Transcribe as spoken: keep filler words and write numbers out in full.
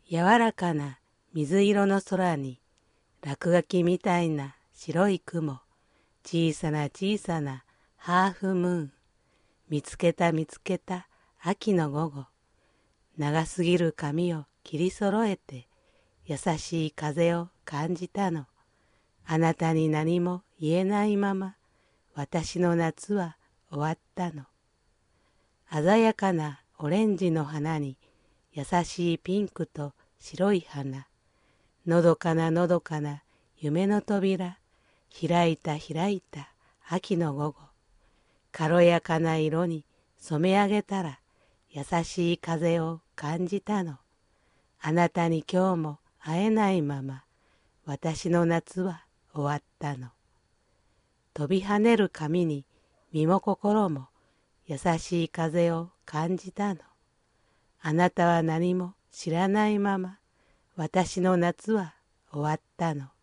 柔らかな水色の空に落書きみたいな白い雲、小さな小さなハーフムーン、見つけた見つけた秋の午後、長すぎる髪を切りそろえて優しい風を感じたの。あなたに何も言えないまま私の夏は終わったの。鮮やかなオレンジの花に優しいピンクと白い花、のどかなのどかな夢の扉、開いた開いた秋の午後、軽やかな色に染め上げたら優しい風を感じたの。あなたに今日も会えないまま私の夏は終わったの。飛び跳ねる髪に身も心も優しい風を感じたの。あなたは何も知らないまま私の夏は終わったの。